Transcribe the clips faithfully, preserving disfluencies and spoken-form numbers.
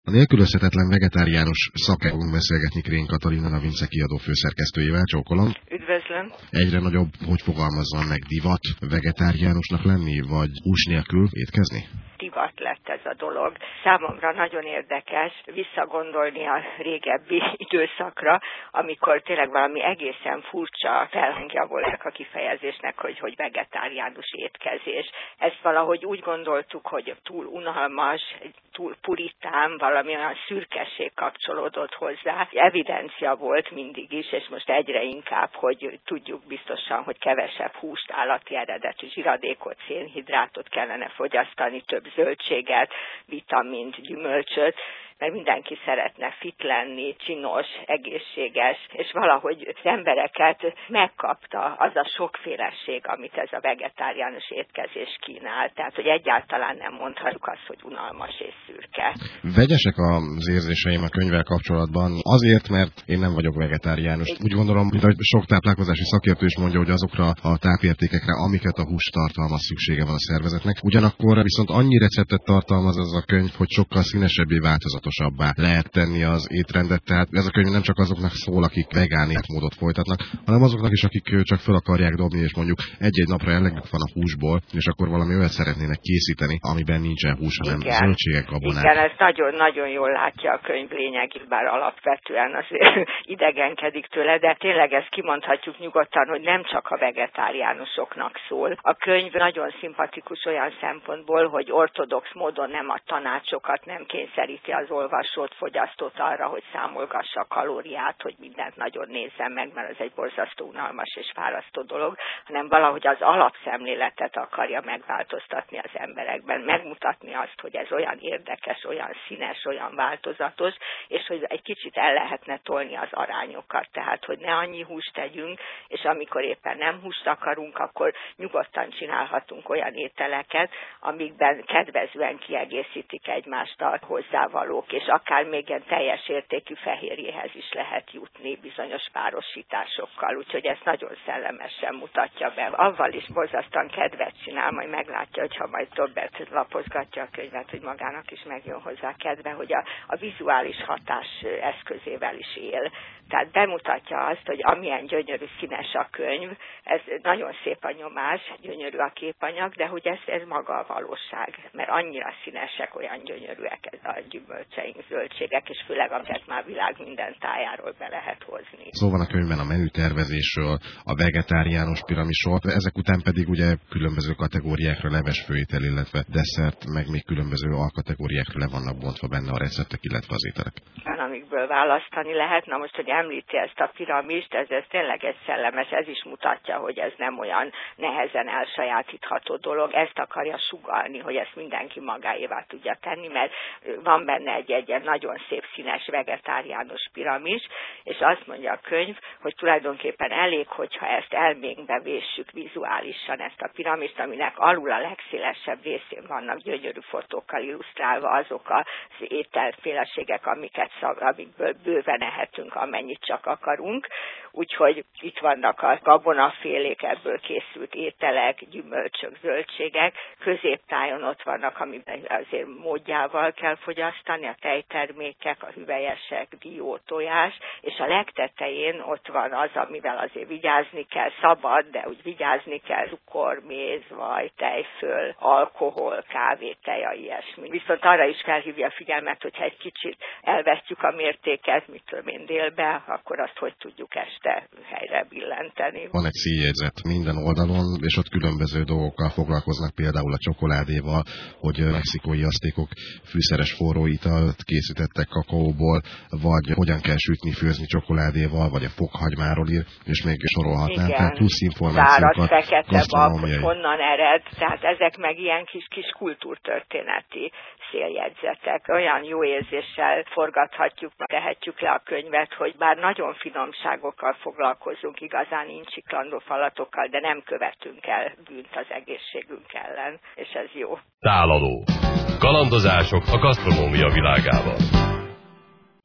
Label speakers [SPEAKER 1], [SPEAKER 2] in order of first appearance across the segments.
[SPEAKER 1] A nélkülözhetetlen vegetáriánus szakemberrel fogunk beszélgetni Krén Katalin, a Vince kiadó főszerkesztőjével. Csókolom.
[SPEAKER 2] Üdvözlöm.
[SPEAKER 1] Egyre nagyobb, hogy fogalmazzam meg, divat vegetáriánusnak lenni, vagy hús nélkül étkezni?
[SPEAKER 2] Divat lett ez a dolog. Számomra nagyon érdekes visszagondolni a régebbi időszakra, amikor tényleg valami egészen furcsa felhangja volt a kifejezésnek, hogy, hogy vegetáriánus étkezés. Ezt valahogy úgy gondoltuk, hogy túl unalmas, túl puritán, valami olyan szürkesség kapcsolódott hozzá. Evidencia volt mindig is, és most egyre inkább, hogy tudjuk biztosan, hogy kevesebb húst, állati eredetű zsiradékot, szénhidrátot kellene fogyasztani, több zöldséget, vitamint, gyümölcsöt, mert mindenki szeretne fit lenni, csinos, egészséges, és valahogy az embereket megkapta az a sokféleség, amit ez a vegetáriánus étkezés kínál. Tehát, hogy egyáltalán nem mondhatjuk azt, hogy unalmas és szürke.
[SPEAKER 1] Vegyesek az érzéseim a könyvvel kapcsolatban, azért, mert én nem vagyok vegetáriánus. Úgy gondolom, hogy sok táplálkozási szakértő is mondja, hogy azokra a tápértékekre, amiket a hús tartalmaz, szüksége van a szervezetnek. Ugyanakkor viszont annyi receptet tartalmaz ez a könyv, hogy sokkal színesebbé változott lehet tenni az étrendet, tehát ez a könyv nem csak azoknak szól, akik vegán életmódot folytatnak, hanem azoknak is, akik csak fel akarják dobni, és mondjuk egy-egy napra elegük van a húsból, és akkor valami olyat szeretnének készíteni, amiben nincsen hús, hanem igen, zöldségek, gabonák.
[SPEAKER 2] Igen, ez nagyon-nagyon jól látja a könyv lényegét, bár alapvetően azért idegenkedik tőle, de tényleg ezt kimondhatjuk nyugodtan, hogy nem csak a vegetáriánusoknak szól. A könyv nagyon szimpatikus olyan szempontból, hogy ortodox módon nem ad tanácsokat, nem kényszeríti az olvasót, fogyasztót arra, hogy számolgassa a kalóriát, hogy mindent nagyon nézzen meg, mert ez egy borzasztó unalmas és fárasztó dolog, hanem valahogy az alapszemléletet akarja megváltoztatni az emberekben, megmutatni azt, hogy ez olyan érdekes, olyan színes, olyan változatos, és hogy egy kicsit el lehetne tolni az arányokat, tehát hogy ne annyi húst tegyünk, és amikor éppen nem húst akarunk, akkor nyugodtan csinálhatunk olyan ételeket, amikben kedvezően kiegészítik egymást a hozzávalók, és akár még ilyen teljes értékű fehérjéhez is lehet jutni bizonyos párosításokkal, úgyhogy ezt nagyon szellemesen mutatja be. Avval is borzasztóan kedvet csinál, majd meglátja, hogyha majd többet lapozgatja a könyvet, hogy magának is megjön hozzá kedve, hogy a, a vizuális hatás eszközével is él. Tehát bemutatja azt, hogy amilyen gyönyörű színes a könyv, ez nagyon szép a nyomás, gyönyörű a képanyag, de hogy ez, ez maga a valóság, mert annyira színesek, olyan gyönyörűek ez a gyümölcseink, zöldségek, és főleg amiket már világ minden tájáról be lehet hozni.
[SPEAKER 1] Szó van a könyvben a menütervezésről, a vegetáriánus piramisról, ezek után pedig ugye különböző kategóriákra levesfőétel, illetve desszert, meg még különböző alkategóriákra le vannak bontva benne a receptek, illetve az ételek.
[SPEAKER 2] Amikből választani lehet. Na most, hogy említi ezt a piramist, ez, ez tényleg egy szellemes, ez is mutatja, hogy ez nem olyan nehezen elsajátítható dolog. Ezt akarja sugallni, hogy ezt mindenki magáévá tudja tenni, mert van benne egy, egy nagyon szép színes vegetáriánus piramis, és azt mondja a könyv, hogy tulajdonképpen elég, hogyha ezt elménkbe véssük vizuálisan ezt a piramist, aminek alul a legszélesebb részén vannak gyönyörű fotókkal illusztrálva azok az ételféleségek, amiket szab, amikből bőven ehetünk, amennyit csak akarunk. Úgyhogy itt vannak a gabonafélék, ebből készült ételek, gyümölcsök, zöldségek. Középtájon ott vannak, amiben azért módjával kell fogyasztani, a tejtermékek, a hüvelyesek, dió, tojás, és a legtetején ott van az, amivel azért vigyázni kell, szabad, de úgy vigyázni kell, cukor, méz, vaj, tejföl, alkohol, kávé, teja, ilyesmi. Viszont arra is felhívja a figyelmet, hogyha egy kicsit elvesztjük a mértéket, mit tudom én délbe, akkor azt hogy tudjuk este helyre billenteni.
[SPEAKER 1] Van egy színjegyzet minden oldalon, és ott különböző dolgokkal foglalkoznak, például a csokoládéval, hogy mexikói asztékok fűszeres forró italt készítettek kakaóból, vagy hogyan kell sütni, főzni csokoládéval, vagy a fokhagymáról ír, és még sorolhatnám.
[SPEAKER 2] Igen.
[SPEAKER 1] Tehát plusz információkat.
[SPEAKER 2] Száraz, fekete bab, honnan ered, tehát ezek meg ilyen kis, kis kultúrtörténeti széljegyzetek. Olyan jó érzéssel forgathatjuk, tehetjük le a könyvet, hogy bár nagyon finomságokkal foglalkozunk, igazán incsiklandó falatokkal, de nem követünk el bűnt az egészségünk ellen, és ez jó.
[SPEAKER 3] Tálaló. Kalandozások a gasztronómia világában.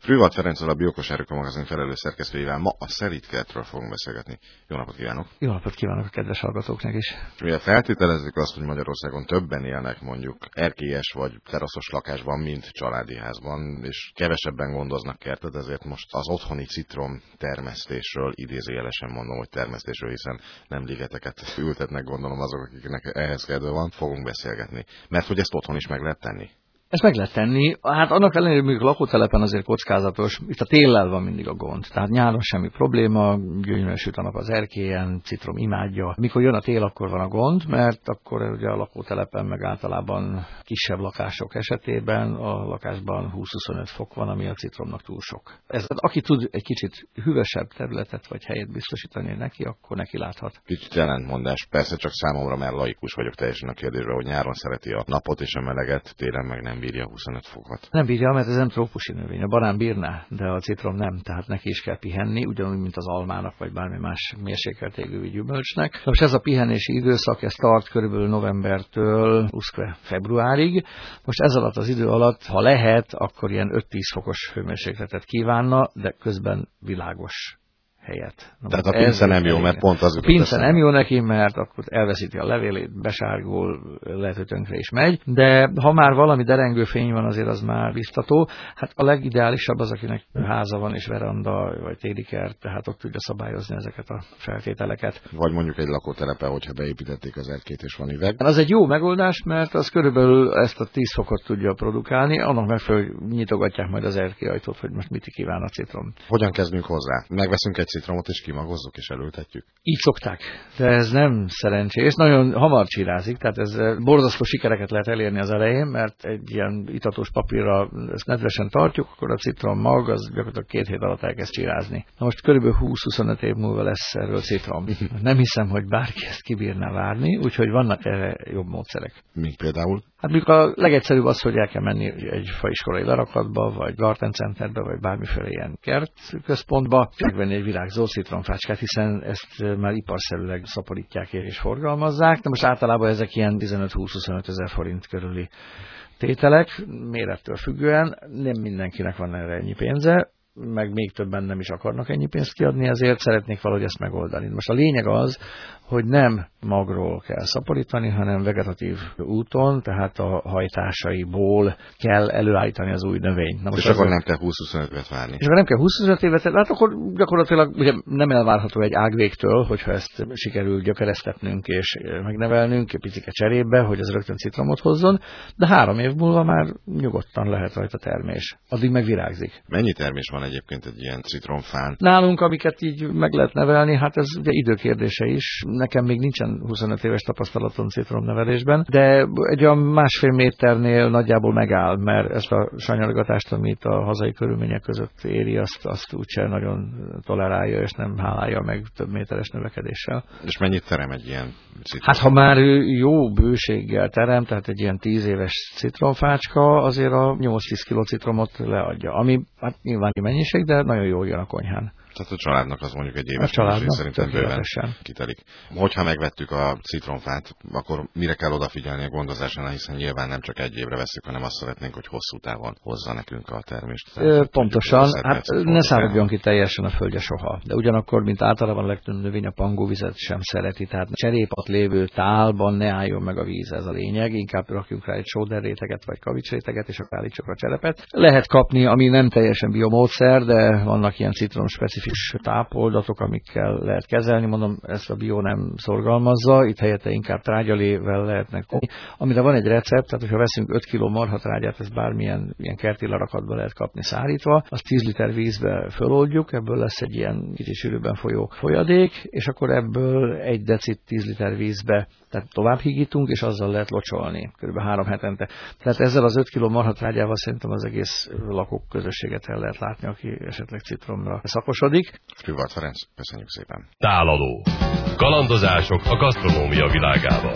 [SPEAKER 1] Frühwald Ferenccel, a Biookos Erők magazin felelős szerkesztőjével ma a szelídkertről fogunk beszélgetni. Jó napot kívánok!
[SPEAKER 3] Jó napot kívánok a kedves hallgatóknak is!
[SPEAKER 1] Ugye feltételezzük azt, hogy Magyarországon többen élnek mondjuk erkélyes vagy teraszos lakásban, mint családi házban, és kevesebben gondoznak kertet, ezért most az otthoni citrom termesztésről, idézőjelesen mondom, hogy termesztésről, hiszen nem ligeteket ültetnek, gondolom azok, akiknek ehhez kedve van, fogunk beszélgetni. Mert hogy ezt otthon is meg lehet tenni.
[SPEAKER 3] Ezt meg lehet tenni. Hát annak ellenére, hogy mondjuk lakótelepen azért kockázatos, itt a téllel van mindig a gond. Tehát nyáron semmi probléma, gyönyörűen süt a nap az erkélyen, citrom imádja. Mikor jön a tél, akkor van a gond, mert akkor ugye a lakótelepen meg általában kisebb lakások esetében a lakásban húsz-huszonöt fok van, ami a citromnak túl sok. Ez, aki tud egy kicsit hűvösebb területet vagy helyet biztosítani neki, akkor neki láthat.
[SPEAKER 1] Kicsit ellentmondás. Persze csak számomra, mert laikus vagyok teljesen a kérdésre, hogy nyáron szereti a napot és a meleget, télen meg nem bírja huszonöt fokot.
[SPEAKER 3] Nem bírja, mert ez nem trópusi növény. A banán bírná, de a citrom nem, tehát neki is kell pihenni, ugyanúgy, mint az almának, vagy bármi más mérsékelt égővi gyümölcsnek. Most ez a pihenési időszak, ez tart körülbelül novembertől uszkve februárig. Most ez alatt az idő alatt, ha lehet, akkor ilyen öt-tíz fokos hőmérsékletet kívánna, de közben világos helyet.
[SPEAKER 1] Na, tehát a pince nem jó, mert pont az...
[SPEAKER 3] A pince nem jó neki, mert akkor elveszíti a levélét, besárgul, lehet, hogy tönkre is megy, de ha már valami derengő fény van, azért az már biztató. Hát a legideálisabb az, akinek háza van és veranda, vagy téli kert, tehát ott tudja szabályozni ezeket a feltételeket.
[SPEAKER 1] Vagy mondjuk egy lakótelepe, hogyha beépítették az erkét és van üveg.
[SPEAKER 3] Az egy jó megoldás, mert az körülbelül ezt a tíz fokot tudja produkálni, annak megfelelően nyitogatják majd az erkélyajtót, hogy most mit kíván a citrom.
[SPEAKER 1] Hogyan kezdünk hozzá? Megveszünk egy citromot és kimagozzuk és elültetjük?
[SPEAKER 3] Így szokták, de ez nem szerencsés. Nagyon hamar csirázik, tehát ez borzasztó sikereket lehet elérni az elején, mert egy ilyen itatos papírra ezt nedvesen tartjuk, akkor a citrom mag az gyakorlatilag két hét alatt elkezd csirázni. Na most körülbelül húsz-huszonöt év múlva lesz erről citrom. Nem hiszem, hogy bárki ezt kibírná várni, úgyhogy vannak erre jobb módszerek.
[SPEAKER 1] Mint például?
[SPEAKER 3] Hát mondjuk a legegyszerűbb az, hogy el kell menni egy faiskolai lerakatba, vagy garden centerbe, vagy bármiféle ilyen kertközpontba, megvenni egy virágzó citromfácskát, hiszen ezt már iparszerűleg szaporítják és forgalmazzák, de most általában ezek ilyen tizenöt-húsz-huszonöt ezer forint körüli tételek, mérettől függően, nem mindenkinek van erre ennyi pénze, meg még többen nem is akarnak ennyi pénzt kiadni, ezért szeretnék valahogy ezt megoldani. Most a lényeg az, hogy nem magról kell szaporítani, hanem vegetatív úton, tehát a hajtásaiból kell előállítani az új növényt.
[SPEAKER 1] Na most és akkor nem kell húsz-huszonöt évet várni.
[SPEAKER 3] És akkor nem kell húsz-huszonöt évet, hát akkor gyakorlatilag ugye nem elvárható egy ágvégtől, hogyha ezt sikerül gyökeresztetnünk és megnevelnünk, picike cserébe, hogy ez rögtön citromot hozzon, de három év múlva már nyugodtan lehet rajta termés. Addig meg virágzik.
[SPEAKER 1] Mennyi termés van egyébként egy ilyen citromfán?
[SPEAKER 3] Nálunk, amiket így meg lehet nevelni, hát ez ugye időkérdése is. Nekem még nincsen huszonöt éves tapasztalatom citromnevelésben, de egy olyan másfél méternél nagyjából megáll, mert ezt a sanyargatást, amit a hazai körülmények között éri, azt, azt úgyse nagyon tolerálja, és nem hálálja meg több méteres növekedéssel.
[SPEAKER 1] És mennyit terem egy ilyen citrom?
[SPEAKER 3] Hát ha már jó bőséggel terem, tehát egy ilyen tíz éves citromfácska, azért a nyolc-tíz kiló citromot leadja, ami hát nyilván mennyiség, de nagyon jól jön a konyhán.
[SPEAKER 1] Tehát a családnak az mondjuk egy éves mennyiség szerintem bőven kitelik. Hogyha megvettük a citromfát, akkor mire kell odafigyelni a gondozásánál, hiszen nyilván nem csak egy évre veszük, hanem azt szeretnénk, hogy hosszú távon hozza nekünk a termést.
[SPEAKER 3] Ö, pontosan, hát ne száradjon ki teljesen a földje soha. De ugyanakkor, mint általában a legtöbb növény, a pangóvizet sem szereti, tehát cserépat lévő tálban ne álljon meg a víz, ez a lényeg. Inkább rakjunk rá egy sóderréteget vagy kavicsréteget, és akkor állítsuk a cserepet. Lehet kapni, ami nem teljesen biomódszer, de vannak ilyen citrom specifikus tápoldatok, amikkel lehet kezelni, mondom, ezt a bio nem szorgalmazza, itt helyette inkább trágyalével lehetnek kapni. Amire van egy recept, tehát hogyha veszünk öt kiló marhatrágyát, ezt bármilyen ilyen kerti lerakatba lehet kapni szárítva, azt tíz liter vízbe föloldjuk, ebből lesz egy ilyen kicsit sűrűbben folyó folyadék, és akkor ebből egy decit tíz liter vízbe, tehát tovább hígítunk, és azzal lehet locsolni, körülbelül három hetente. Tehát ezzel az öt kiló marhatrágyával szerintem az egész lakók közösséget el lehet látni, aki esetleg citromra szakosodik.
[SPEAKER 1] Frühwald Ferenc, köszönjük szépen.
[SPEAKER 4] Tálaló. Kalandozások a gasztronómia világában.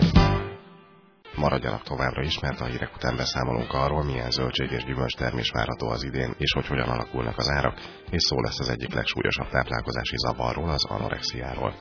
[SPEAKER 1] Maradjanak továbbra is, mert a hírek után beszámolunk arról, milyen zöldség és gyümölcs termés várható az idén, és hogy hogyan alakulnak az árak, és szó lesz az egyik legsúlyosabb táplálkozási zavarról, az anorexiáról.